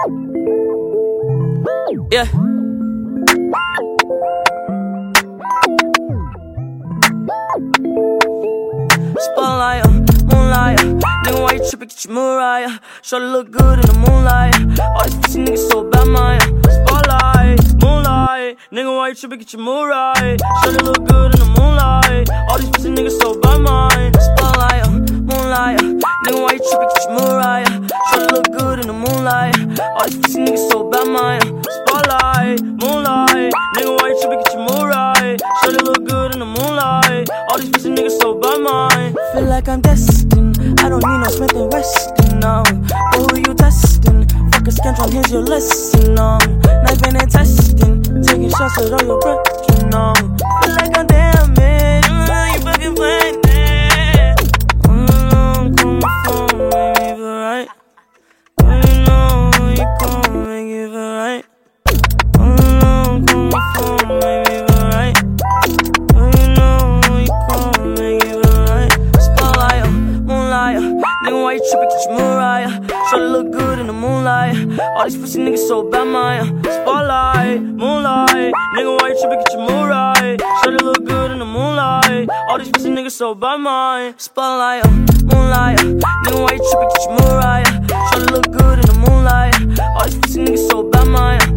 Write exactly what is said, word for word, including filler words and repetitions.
Yeah. Spotlight, uh, moonlight, uh, nigga, why you trippin', get your Mariah. Shawty look good in the moonlight. All these pussy niggas so bad, mine. Spotlight, moonlight, nigga, why you trippin', get your Mariah. Shawty look good in the moonlight. All these pussy niggas so bad, mine. Spotlight, uh, moonlight, uh, nigga, why you trippin', get your Mariah. Shawty look good in the moonlight. All these pussy niggas so bad, mine. Spotlight, moonlight, nigga, why you trippin', get your Mariah. Shawty look good in the moonlight. All these pussy niggas so bad, mine. Feel like I'm destined. I don't need no Smith and Weston, no. But who you testing? Fuck a scantron, here's your lesson, no. Knifing and testing, taking shots at all your breath, you know. Feel like I'm damaged, mm, you fucking playing it. Mm, come from, make me feel right. You know you come, make me feel right. Mm, come from, make me feel right. You know you come, make me feel right. Spotlight, uh, moonlight, uh, nigga, why you trippin', get your Mariah. Shawty look good in the moonlight. All these pussy niggas so bad, mine. Spotlight, moonlight, nigga, why you trippin', get your Mariah. Shawty look good in the moonlight. All these pussy niggas so bad, mine. Spotlight, uh, moonlight, uh, nigga, why you trippin', get your Mariah. Shawty look good in the moonlight. All these pussy niggas so bad, mine.